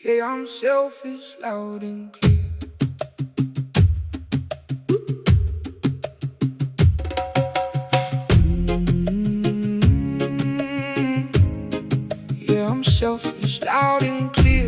Yeah, I'm selfish, loud and clear. Yeah, I'm selfish, loud and clear.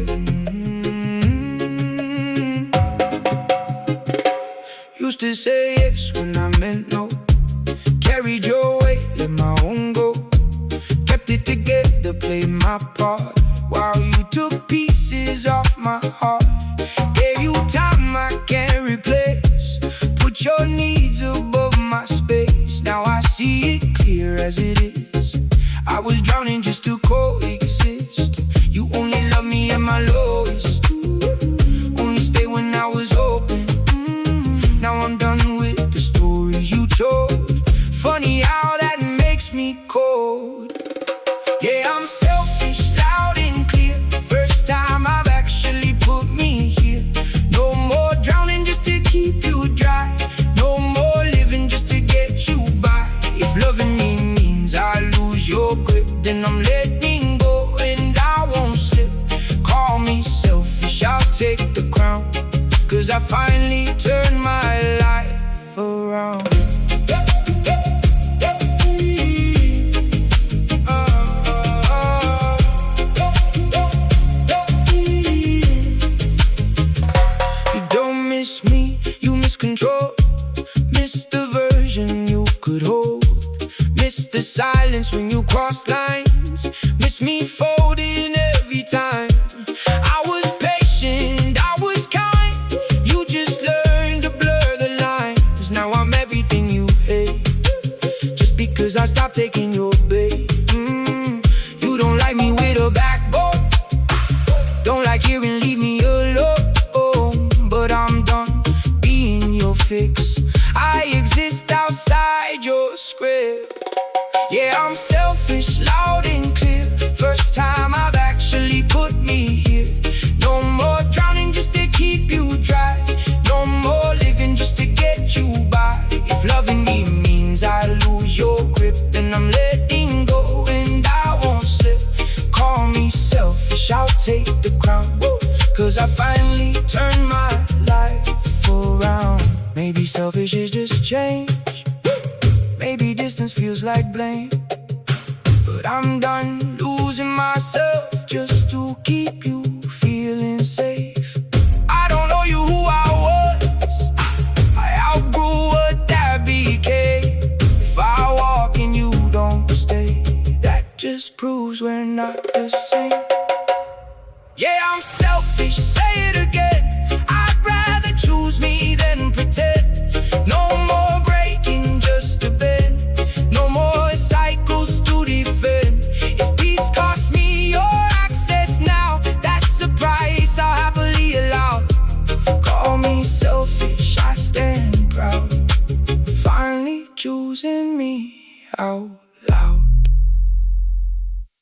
Used to say yes when I meant no. Carried your weight, let my own go. Kept it together, played my part, while you took pieces off my heart. Gave you time I can't replace. Put your needs above my space. Now I see it clear as it is. I was drowning just to coexist. You only love me at my lowest. Only stay when I was open. Now I'm done with the stories you told. Funny how that makes me cold. Yeah, I'm selfish, loud and clear. First time I've actually put me here. No more drowning just to keep you dry. No more living just to get you by. If loving me means I lose your grip, then I'm letting go and I won't slip. Call me selfish, I'll take the crown, 'cause I finally turned my life around. Miss me, you miss control. Miss the version you could hold. Miss the silence when you crossed lines. Miss me folding every time. I was patient, I was kind. You just learned to blur the lines. Now I'm everything you hate, just because I stopped taking your bait. You don't like me with a backbone. Don't like hearing leave me alone. But I'm done being your fix. I exist outside your script. Yeah, I'm selfish, loud and clear. First time I've actually put me here. No more drowning just to keep you dry. No more living just to get you by. If loving me means I lose your grip, then I'm letting go and I won't slip. Call me selfish, I'll take the crown, 'cause I finally turned my life around. Maybe selfish is just change. Maybe distance feels like blame. But I'm done losing myself just to keep you feeling safe. I don't know you who I was. I outgrew what that became. If I walk and you don't stay, that just proves we're not the same. Yeah, I'm selfish, say it again. I'd rather choose me than pretend. No more breaking just to bend. No more cycles to defend. If peace costs me your access now, that's a price I'll happily allow. Call me selfish, I stand proud, finally choosing me out.